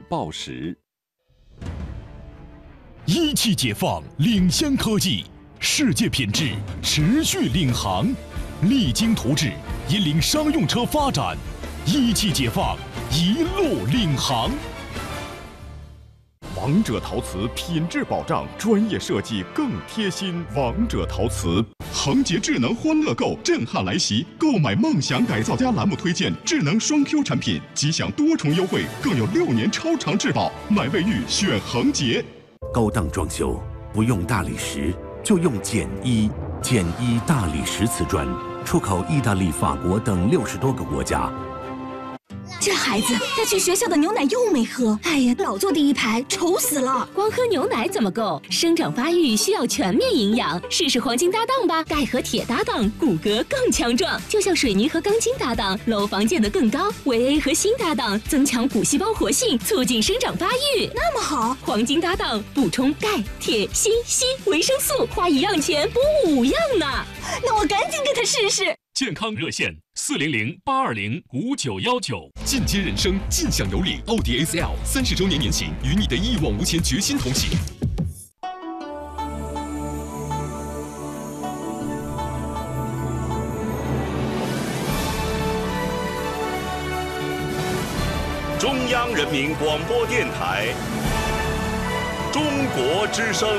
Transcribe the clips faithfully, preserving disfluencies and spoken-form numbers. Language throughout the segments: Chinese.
报时。 一汽解放领先科技，世界品质持续领航，励精图治，引领商用车发展。一汽解放，一路领航。 王者陶瓷品质保障，专业设计更贴心。王者陶瓷，恒洁智能欢乐购震撼来袭！购买梦想改造家栏目推荐智能双 Q 产品，即享多重优惠，更有六年超长质保。买卫浴选恒洁。 高档装修不用大理石，就用简一简一大理石瓷砖，出口意大利、法国等六十多个国家。 这孩子带去学校的牛奶又没喝，哎呀，老坐第一排，愁死了。 光喝牛奶怎么够？生长发育需要全面营养，试试黄金搭档吧。钙和铁搭档，骨骼更强壮，就像水泥和钢筋搭档，楼房建得更高。维 A 和锌搭档，增强骨细胞活性，促进生长发育。 那么好， 黄金搭档补充钙、铁、锌、硒、维生素，花一样钱补五样呢。 那我赶紧给他试试。 健康热线四零零八二零五九幺九，进阶人生，尽享有礼。奥迪 A C L 三十周年年庆，与你的一往无前决心同行。 中央人民广播电台，中国之声。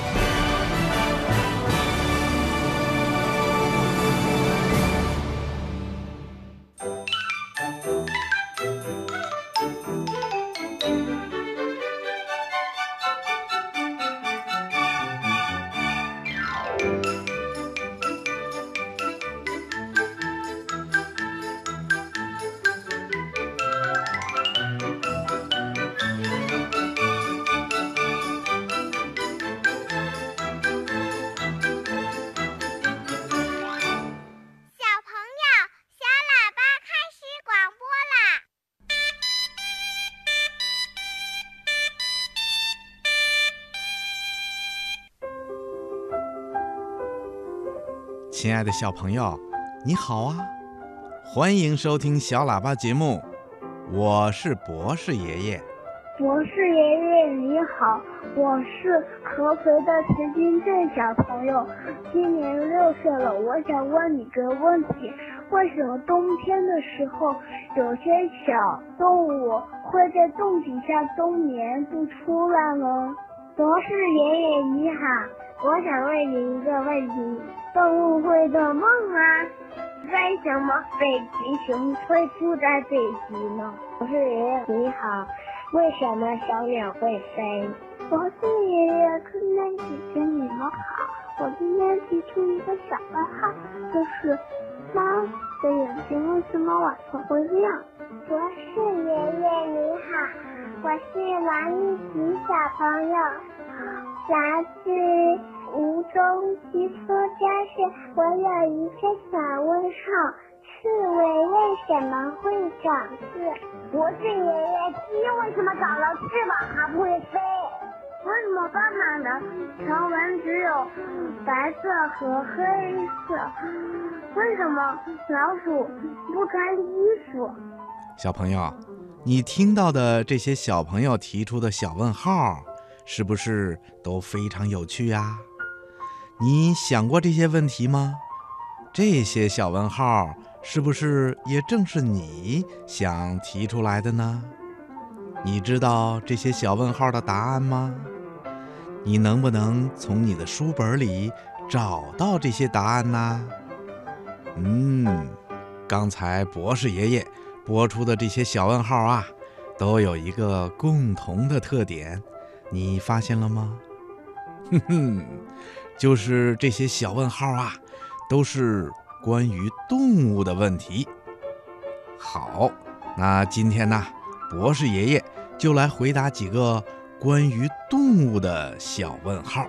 亲爱的小朋友，你好啊！欢迎收听小喇叭节目，我是博士爷爷。 博士爷爷你好，我是合肥的徐金正小朋友，今年六岁了。我想问你个问题：为什么冬天的时候，有些小动物会在洞底下冬眠不出来呢？博士爷爷你好，我想问你一个问题：动物会做梦吗？为什么北极熊会住在北极呢？博士爷爷你好，为什么小鸟会飞？博士爷爷，春天姐姐你们好，我今天提出一个小问号，就是猫的眼睛为什么晚上会亮？博士爷爷你好，我是王一吉小朋友，来自吴中基础教室。我有一个小问号，刺猬为什么会长刺？博士爷爷，鸡为什么长了翅膀还不会飞？为什么斑马的条纹只有白色和黑色？为什么老鼠不穿衣服？ 小朋友，你听到的这些小朋友提出的小问号，是不是都非常有趣呀？你想过这些问题吗？这些小问号是不是也正是你想提出来的呢？你知道这些小问号的答案吗？你能不能从你的书本里找到这些答案呢？嗯，刚才博士爷爷播出的这些小问号啊，都有一个共同的特点，你发现了吗？哼哼，就是这些小问号啊，都是关于动物的问题。好，那今天呢，博士爷爷就来回答几个关于动物的小问号。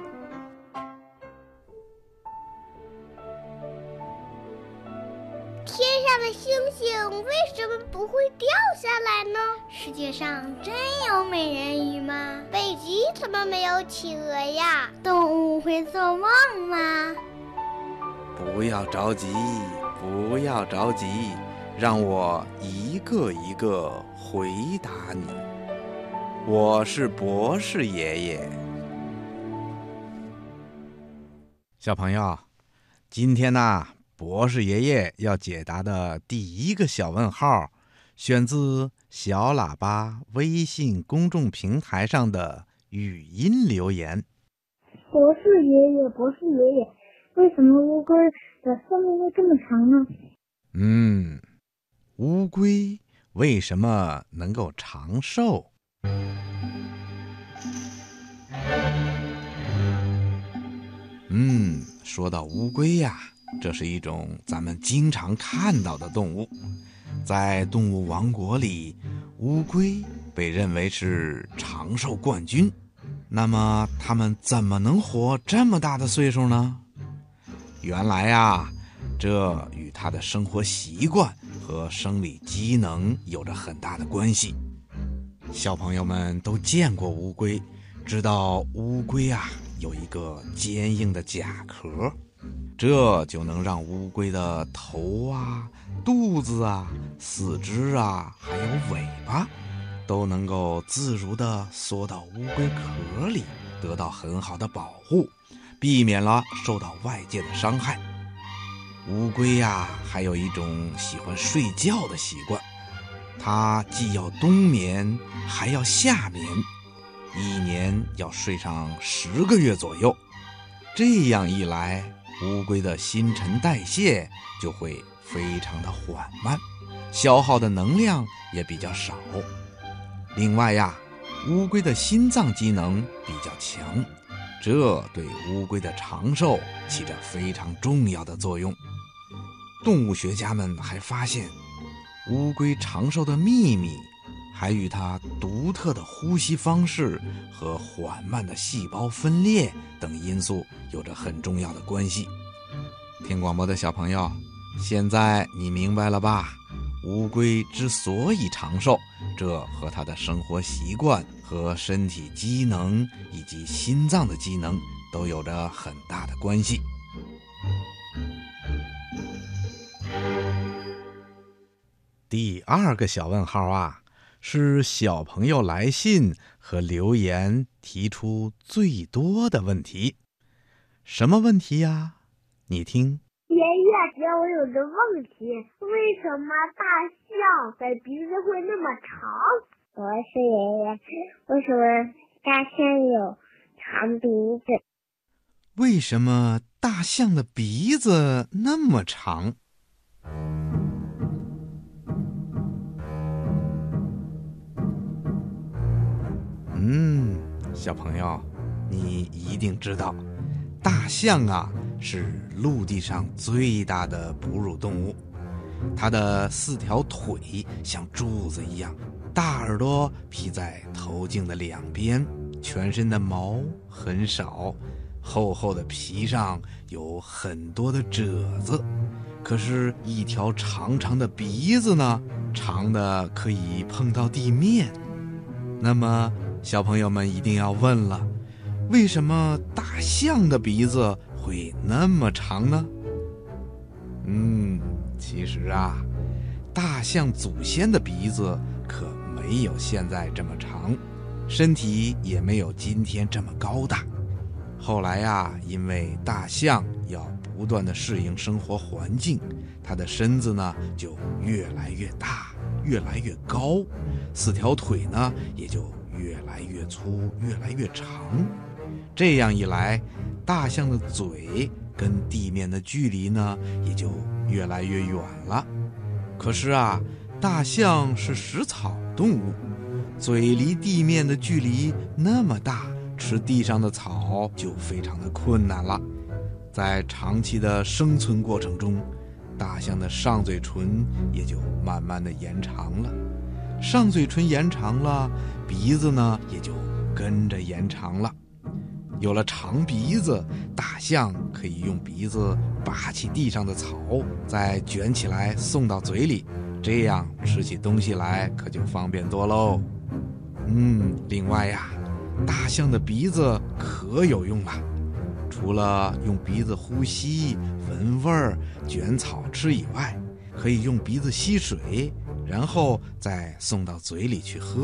天上的星星为什么不会掉下来呢？世界上真有美人鱼吗？北极怎么没有企鹅呀？动物会做梦吗？ 不要着急，不要着急，让我一个一个回答你。 我是博士爷爷。小朋友，今天呢，博士爷爷要解答的第一个小问号，选自小喇叭微信公众平台上的语音留言。 博士爷爷，博士爷爷，为什么乌龟的寿命会这么长呢？ 嗯，乌龟为什么能够长寿？嗯，说到乌龟呀，这是一种咱们经常看到的动物。在动物王国里，乌龟被认为是长寿冠军。那么它们怎么能活这么大的岁数呢？原来呀，这与它的生活习惯和生理机能有着很大的关系。小朋友们都见过乌龟，知道乌龟啊有一个坚硬的甲壳，这就能让乌龟的头啊、肚子啊、四肢啊，还有尾巴，都能够自如地缩到乌龟壳里，得到很好的保护，避免了受到外界的伤害。乌龟呀，还有一种喜欢睡觉的习惯，它既要冬眠，还要夏眠，一年要睡上十个月左右。这样一来，乌龟的新陈代谢就会非常的缓慢，消耗的能量也比较少。另外呀，乌龟的心脏机能比较强，这对乌龟的长寿起着非常重要的作用。动物学家们还发现，乌龟长寿的秘密还与它独特的呼吸方式和缓慢的细胞分裂等因素有着很重要的关系。听广播的小朋友，现在你明白了吧？乌龟之所以长寿，这和它的生活习惯和身体机能以及心脏的机能都有着很大的关系。第二个小问号啊，是小朋友来信和留言提出最多的问题。什么问题呀？你听。 爷爷，我有个问题，为什么大象的鼻子会那么长？ 我是爷爷，为什么大象有长鼻子？ 为什么大象的鼻子那么长？嗯，小朋友，你一定知道，大象啊是陆地上最大的哺乳动物，它的四条腿像柱子一样，大耳朵披在头颈的两边，全身的毛很少，厚厚的皮上有很多的褶子，可是一条长长的鼻子呢，长的可以碰到地面。那么小朋友们一定要问了，为什么大象的鼻子会那么长呢？嗯，其实啊，大象祖先的鼻子可没有现在这么长，身体也没有今天这么高大。后来呀，因为大象要不断地适应生活环境，它的身子呢就越来越大，越来越高，四条腿呢也就越来越粗，越来越长。这样一来，大象的嘴跟地面的距离呢也就越来越远了。可是啊，大象是食草动物，嘴离地面的距离那么大，吃地上的草就非常的困难了。在长期的生存过程中，大象的上嘴唇也就慢慢的延长了。上嘴唇延长了，鼻子呢也就跟着延长了。有了长鼻子，大象可以用鼻子拔起地上的草，再卷起来送到嘴里，这样吃起东西来可就方便多喽。嗯，另外呀，大象的鼻子可有用了，除了用鼻子呼吸、闻味儿、卷草吃以外，可以用鼻子吸水，然后再送到嘴里去喝。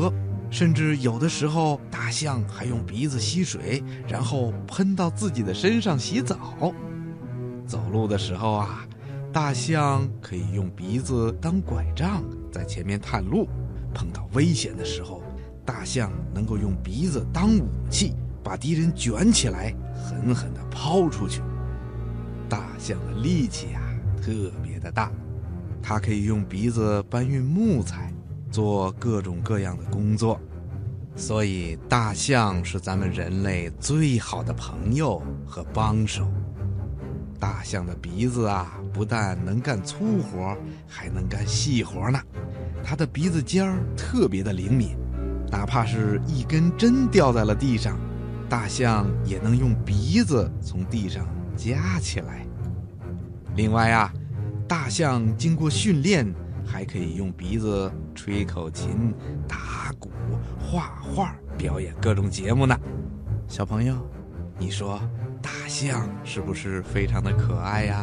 甚至有的时候大象还用鼻子吸水，然后喷到自己的身上洗澡。走路的时候啊，大象可以用鼻子当拐杖，在前面探路。碰到危险的时候，大象能够用鼻子当武器，把敌人卷起来，狠狠地抛出去。大象的力气啊，特别的大，它可以用鼻子搬运木材，做各种各样的工作。所以大象是咱们人类最好的朋友和帮手。大象的鼻子啊，不但能干粗活，还能干细活呢。它的鼻子尖儿特别的灵敏，哪怕是一根针掉在了地上，大象也能用鼻子从地上夹起来。另外啊，大象经过训练，还可以用鼻子吹口琴、打鼓、画画，表演各种节目呢。小朋友，你说大象是不是非常的可爱呀？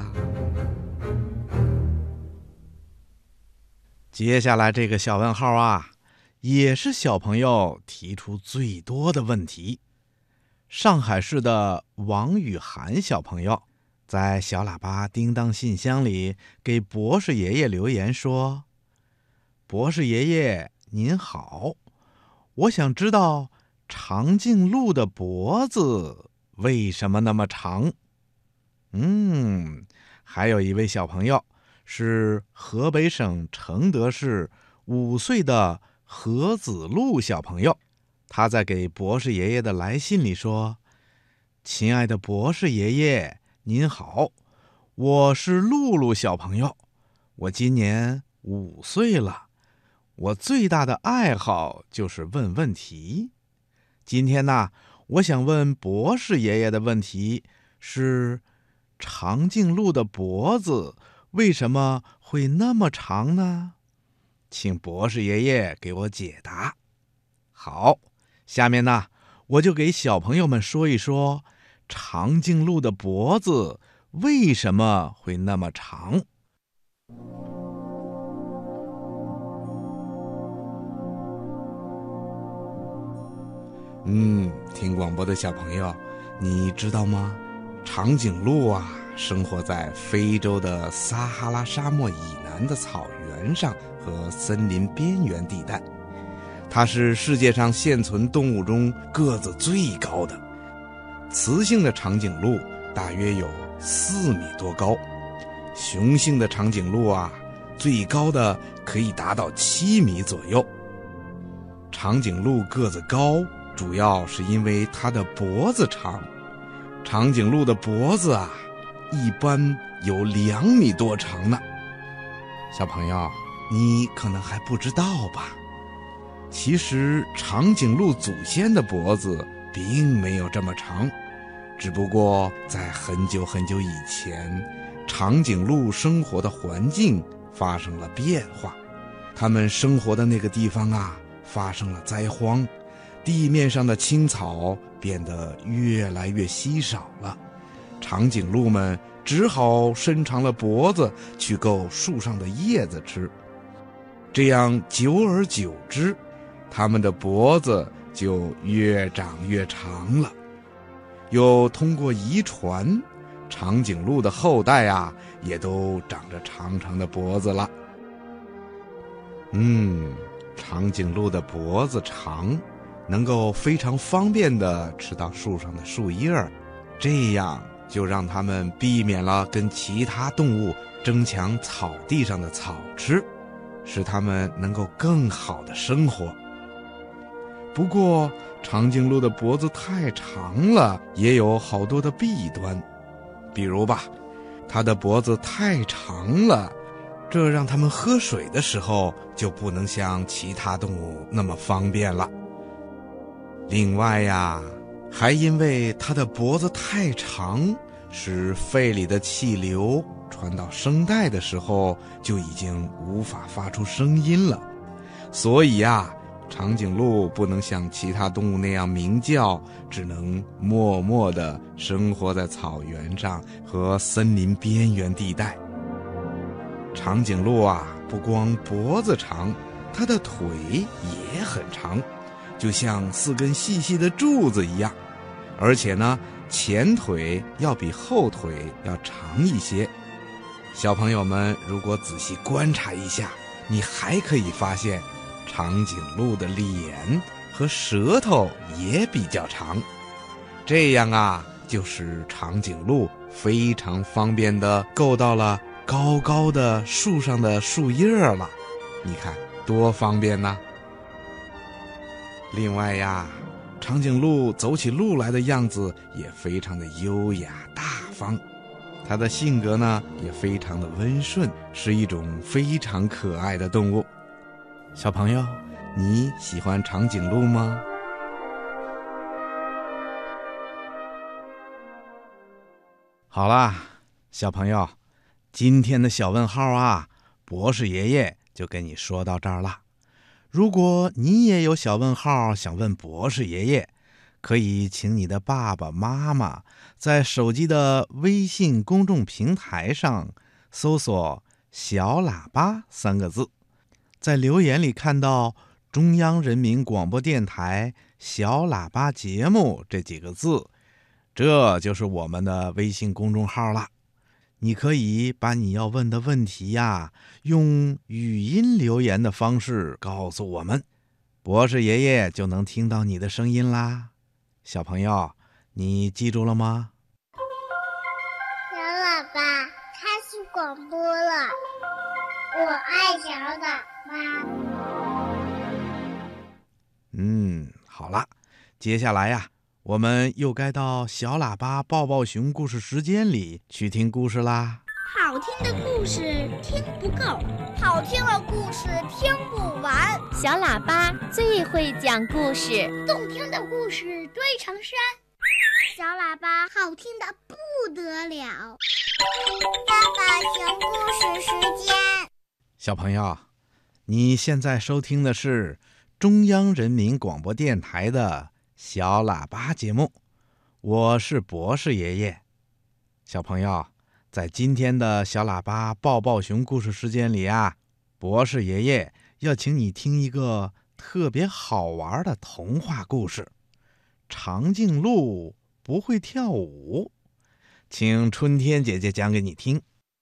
接下来这个小问号啊，也是小朋友提出最多的问题。上海市的王雨涵小朋友在小喇叭叮当信箱里给博士爷爷留言说：博士爷爷您好，我想知道长颈鹿的脖子为什么那么长？嗯，还有一位小朋友是河北省承德市五岁的何子路小朋友，他在给博士爷爷的来信里说：亲爱的博士爷爷您好，我是露露小朋友，我今年五岁了，我最大的爱好就是问问题。今天呢，我想问博士爷爷的问题是：长颈鹿的脖子为什么会那么长呢？请博士爷爷给我解答。好，下面呢，我就给小朋友们说一说长颈鹿的脖子为什么会那么长。嗯，听广播的小朋友，你知道吗？长颈鹿啊，生活在非洲的撒哈拉沙漠以南的草原上和森林边缘地带，它是世界上现存动物中个子最高的。雌性的长颈鹿大约有四米多高，雄性的长颈鹿啊，最高的可以达到七米左右。长颈鹿个子高，主要是因为它的脖子长。长颈鹿的脖子啊，一般有两米多长呢。小朋友，你可能还不知道吧？其实长颈鹿祖先的脖子并没有这么长，只不过在很久很久以前，长颈鹿生活的环境发生了变化，它们生活的那个地方啊，发生了灾荒，地面上的青草变得越来越稀少了，长颈鹿们只好伸长了脖子去够树上的叶子吃。这样久而久之，它们的脖子就越长越长了。又通过遗传，长颈鹿的后代啊，也都长着长长的脖子了。嗯，长颈鹿的脖子长，能够非常方便地吃到树上的树叶儿，这样就让它们避免了跟其他动物争抢草地上的草吃，使它们能够更好地生活。不过长颈鹿的脖子太长了，也有好多的弊端。比如吧，它的脖子太长了，这让它们喝水的时候就不能像其他动物那么方便了。另外呀，还因为它的脖子太长，使肺里的气流传到声带的时候就已经无法发出声音了。所以呀，长颈鹿不能像其他动物那样鸣叫，只能默默地生活在草原上和森林边缘地带。长颈鹿啊，不光脖子长，它的腿也很长， 就像四根细细的柱子一样，而且呢，前腿要比后腿要长一些。小朋友们如果仔细观察一下，你还可以发现长颈鹿的脸和舌头也比较长，这样啊，就使长颈鹿非常方便地够到了高高的树上的树叶了。你看多方便呢！另外呀，长颈鹿走起路来的样子也非常的优雅大方，它的性格呢也非常的温顺，是一种非常可爱的动物。小朋友，你喜欢长颈鹿吗？好啦，小朋友，今天的小问号啊，博士爷爷就跟你说到这儿了。如果你也有小问号想问博士爷爷，可以请你的爸爸妈妈在手机的微信公众平台上搜索小喇叭三个字，在留言里看到中央人民广播电台小喇叭节目这几个字，这就是我们的微信公众号了。你可以把你要问的问题呀，用语音留言的方式告诉我们，博士爷爷就能听到你的声音啦。小朋友，你记住了吗？ 小喇叭开始广播了，我爱小喇叭。 嗯，好了，接下来呀，我们又该到小喇叭抱抱熊故事时间里去听故事啦。 好听的故事听不够， 好听的故事听不完。 小喇叭最会讲故事， 动听的故事堆成山。 小喇叭好听的不得了。抱抱熊故事时间。 小朋友，你现在收听的是中央人民广播电台的小喇叭节目，我是博士爷爷。小朋友，在今天的小喇叭抱抱熊故事时间里啊，博士爷爷要请你听一个特别好玩的童话故事，长颈鹿不会跳舞，请春天姐姐讲给你听。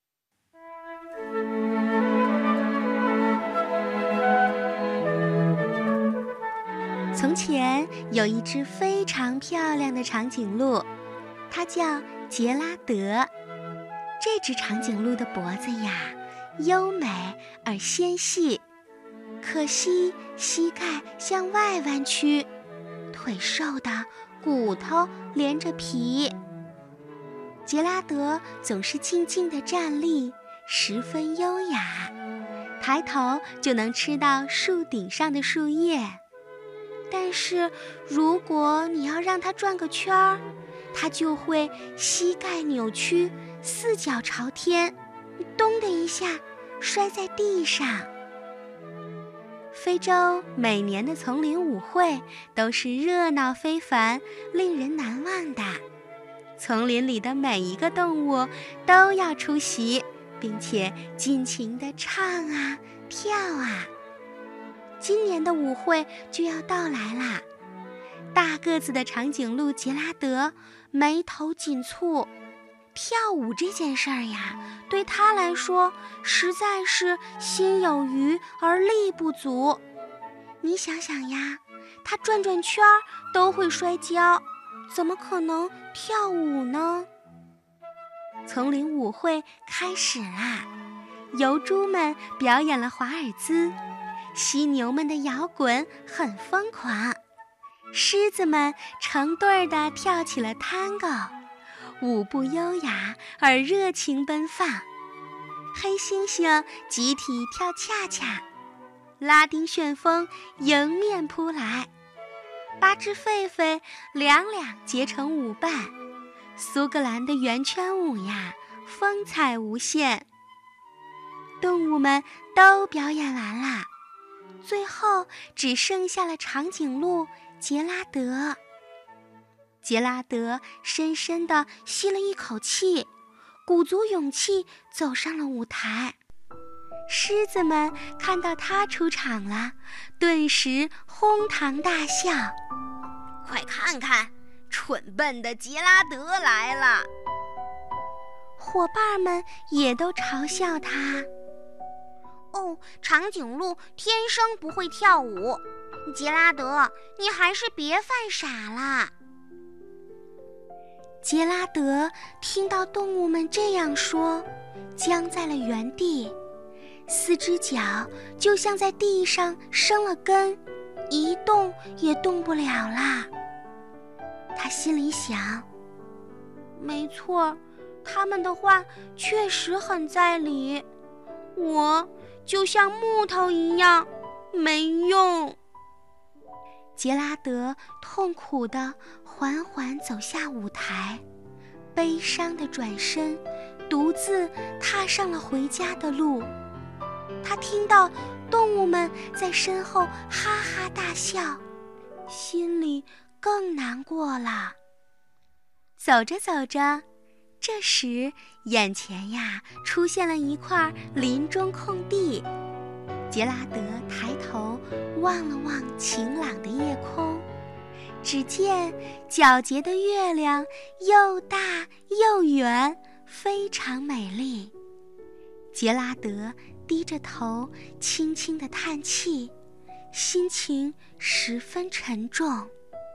从前有一只非常漂亮的长颈鹿，它叫杰拉德。这只长颈鹿的脖子呀，优美而纤细，可惜膝盖向外弯曲，腿瘦的骨头连着皮。杰拉德总是静静地站立，十分优雅，抬头就能吃到树顶上的树叶。但是如果你要让它转个圈儿，它就会膝盖扭曲，四脚朝天，咚的一下摔在地上。非洲每年的丛林舞会都是热闹非凡，令人难忘的。丛林里的每一个动物都要出席，并且尽情地唱啊跳啊。今年的舞会就要到来啦，大个子的长颈鹿杰拉德眉头紧蹙，跳舞这件事儿呀，对他来说实在是心有余而力不足。你想想呀，他转转圈儿都会摔跤，怎么可能跳舞呢？丛林舞会开始啦，疣猪们表演了华尔兹，犀牛们的摇滚很疯狂，狮子们成对地跳起了探戈，舞步优雅而热情奔放。黑猩猩集体跳恰恰，拉丁旋风迎面扑来，八只狒狒两两结成舞伴，苏格兰的圆圈舞呀，风采无限。动物们都表演完啦，最后只剩下了长颈鹿杰拉德。杰拉德深深地吸了一口气，鼓足勇气走上了舞台。 狮子们看到他出场了，顿时哄堂大笑。 快看看，蠢笨的杰拉德来了！ 伙伴们也都嘲笑他。 哦，长颈鹿天生不会跳舞，杰拉德，你还是别犯傻了。 杰拉德听到动物们这样说，僵在了原地，四只脚就像在地上生了根，一动也动不了啦。他心里想，没错，他们的话确实很在理，我就像木头一样没用。杰拉德痛苦地缓缓走下舞台，悲伤地转身，独自踏上了回家的路。他听到动物们在身后哈哈大笑，心里更难过了。走着走着，这时眼前呀出现了一块林中空地。杰拉德抬头望了望晴朗的夜空，只见皎洁的月亮又大又圆，非常美丽。杰拉德低着头轻轻地叹气，心情十分沉重。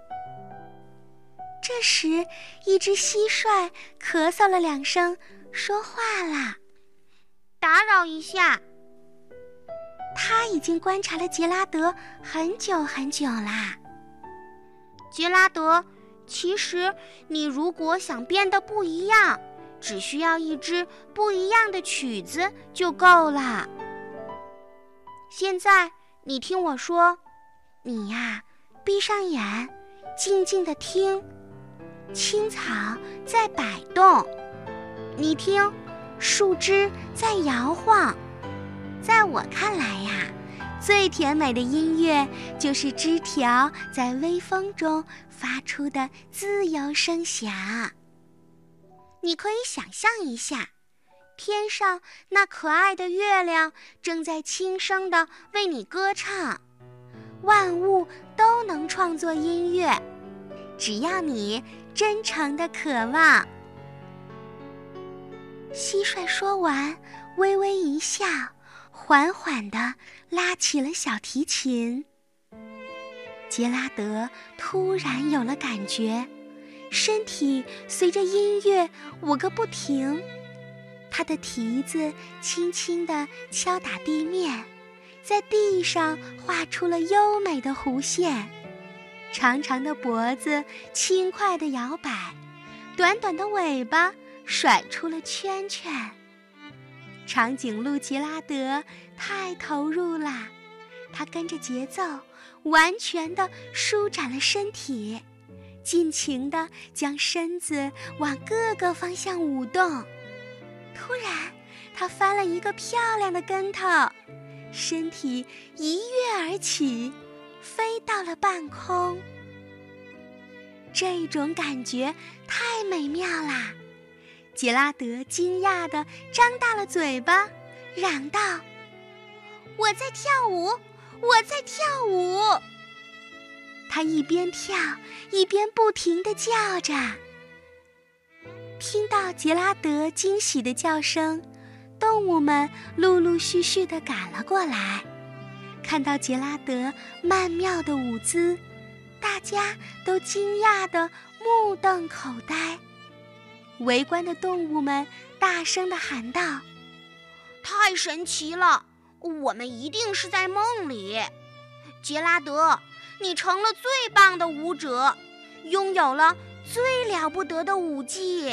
这时一只蟋蟀咳嗽了两声，说话了： 打扰一下。 他已经观察了杰拉德很久很久啦。 杰拉德，其实你如果想变得不一样，只需要一支不一样的曲子就够了。现在你听我说，你呀，闭上眼，静静地听。青草在摆动，你听，树枝在摇晃。在我看来呀，最甜美的音乐就是枝条在微风中发出的自由声响。你可以想象一下，天上那可爱的月亮正在轻声地为你歌唱。万物都能创作音乐，只要你真诚地渴望。蟋蟀说完，微微一笑，缓缓地拉起了小提琴。杰拉德突然有了感觉，身体随着音乐舞个不停。他的蹄子轻轻地敲打地面，在地上画出了优美的弧线。长长的脖子轻快地摇摆，短短的尾巴甩出了圈圈。长颈鹿杰拉德太投入了，他跟着节奏完全地舒展了身体，尽情地将身子往各个方向舞动。突然他翻了一个漂亮的跟头，身体一跃而起，飞到了半空。这种感觉太美妙啦！杰拉德惊讶地张大了嘴巴，嚷道：我在跳舞，我在跳舞！他一边跳一边不停地叫着。听到杰拉德惊喜的叫声，动物们陆陆续续地赶了过来。看到杰拉德曼妙的舞姿，大家都惊讶地目瞪口呆。围观的动物们大声地喊道： 太神奇了，我们一定是在梦里。杰拉德，你成了最棒的舞者，拥有了最了不得的舞技。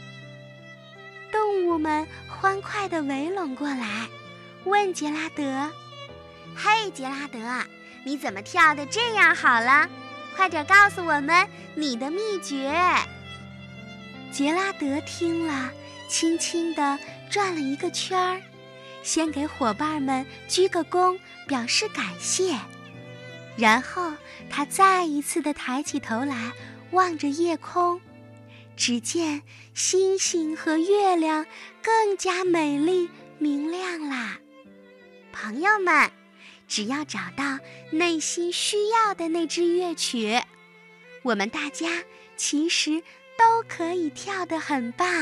动物们欢快地围拢过来，问杰拉德： 嘿，杰拉德，你怎么跳得这样好了？快点告诉我们你的秘诀。 杰拉德听了，轻轻地转了一个圈儿，先给伙伴们鞠个躬，表示感谢。然后他再一次地抬起头来，望着夜空，只见星星和月亮更加美丽明亮啦。 朋友们，只要找到内心需要的那支乐曲，我们大家其实都可以跳得很棒。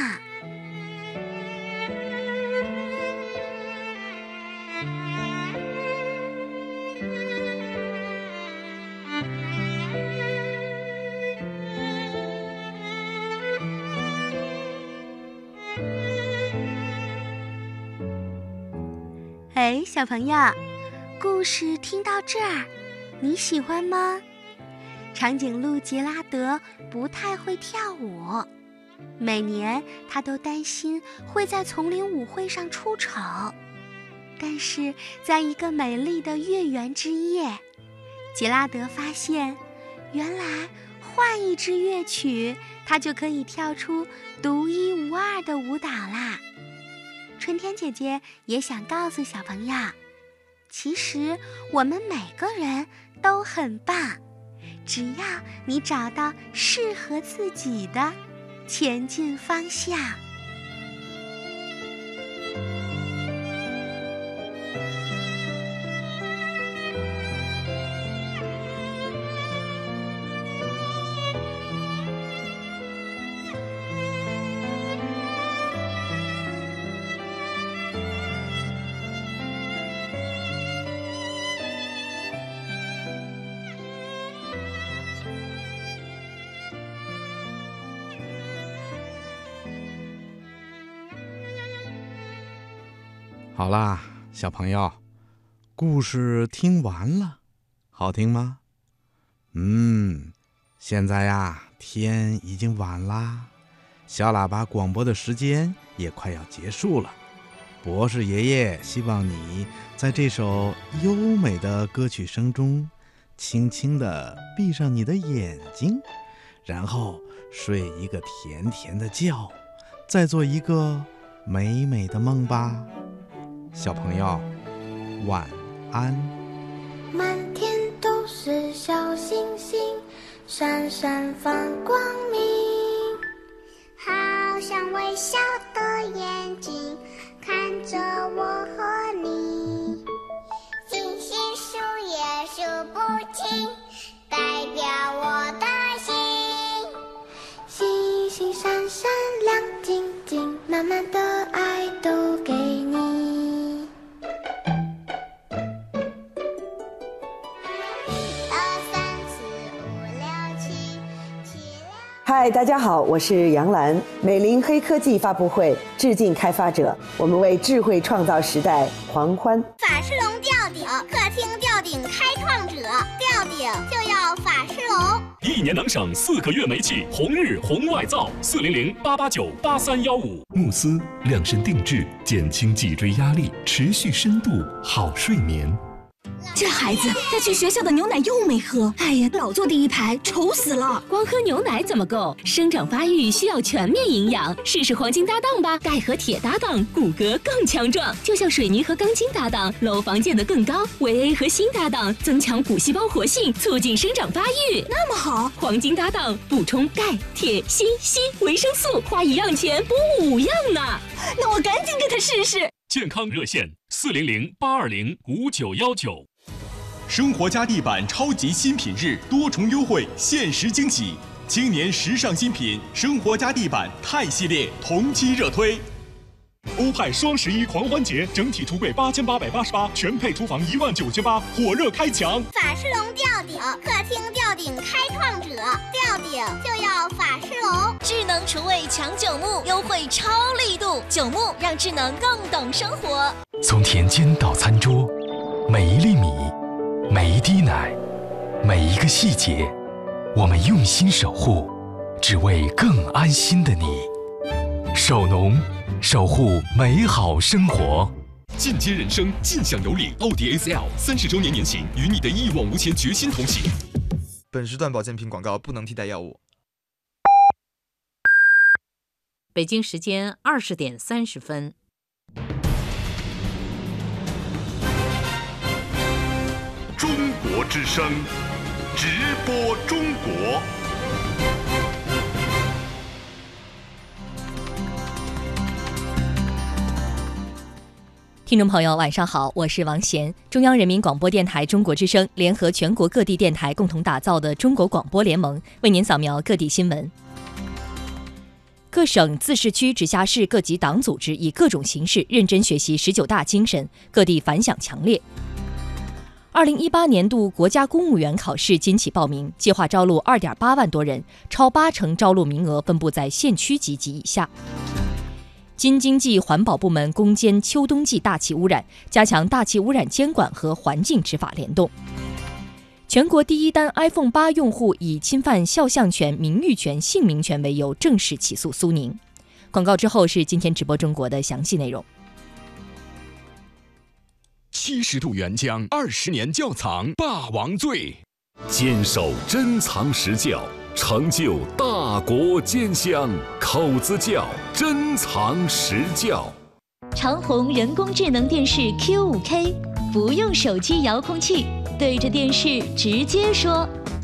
哎，小朋友，故事听到这儿，你喜欢吗？长颈鹿杰拉德不太会跳舞，每年他都担心会在丛林舞会上出丑。但是在一个美丽的月圆之夜，杰拉德发现，原来换一支乐曲，他就可以跳出独一无二的舞蹈啦。春天姐姐也想告诉小朋友，其实我们每个人都很棒，只要你找到适合自己的前进方向。 好啦，小朋友，故事听完了，好听吗？嗯，现在呀，天已经晚啦，小喇叭广播的时间也快要结束了。博士爷爷希望你在这首优美的歌曲声中，轻轻地闭上你的眼睛，然后睡一个甜甜的觉，再做一个美美的梦吧。小朋友，晚安。 满天都是小星星，闪闪放光明， 好像微笑的眼睛看着我和你，星星数也数不清，代表我的心。 星星闪闪亮晶晶，满满的爱都给你。 嗨，大家好，我是杨澜。美林黑科技发布会致敬开发者，我们为智慧创造时代狂欢。 法式龙吊顶，客厅吊顶开创者，吊顶就要法式龙。 一年能省四个月煤气，红日红外灶，四零零八八九八三幺五。 慕斯量身定制，减轻脊椎压力，持续深度好睡眠。 这孩子带去学校的牛奶又没喝，哎呀，老坐第一排，愁死了。 光喝牛奶怎么够？生长发育需要全面营养，试试黄金搭档吧，钙和铁搭档，骨骼更强壮。就像水泥和钢筋搭档，楼房建得更高；维 A 和锌搭档，增强骨细胞活性，促进生长发育。 那么好， 黄金搭档补充钙、铁、锌、硒、维生素，花一样钱补五样呢。 那我赶紧给他试试。 健康热线四零零八二零五九幺九。 生活家地板超级新品日，多重优惠，限时惊喜！青年时尚新品生活家地板钛系列同期热推。欧派双十一狂欢节，整体橱柜八千八百八十八，全配厨房一万九千八，火热开抢！ 法式龙吊顶，客厅吊顶开创者，吊顶就要法式龙。 智能厨卫抢九牧，优惠超力度，九牧让智能更懂生活。 从田间到餐桌，每一粒米，每一滴奶，每一个细节，我们用心守护，只为更安心的你。守农，守护美好生活。 进阶人生，尽享有礼。奥迪 A C L 三十周年年行，与你的一往无前决心同行。 本时段保健品广告不能替代药物。 北京时间二十点三十分。 中国之声，直播中国。 听众朋友，晚上好，我是王贤。中央人民广播电台中国之声联合全国各地电台共同打造的中国广播联盟，为您扫描各地新闻。各省、自治区、直辖市各级党组织以各种形式认真学习十九大精神，各地反响强烈。二零一八年度国家公务员考试今起报名，计划招录二点八万多人，超八成招录名额分布在县区级及以下。京津冀环保部门攻坚秋冬季大气污染，加强大气污染监管和环境执法联动。全国第一单 iPhone 八用户以侵犯肖像权、名誉权、姓名权为由正式起诉苏宁。广告之后是今天直播中国的详细内容。 七十度原浆，二十年窖藏，霸王醉。 坚守珍藏实窖，成就大国坚香。口子窖珍藏实窖。 长虹人工智能电视 Q 五 K， 不用手机遥控器，对着电视直接说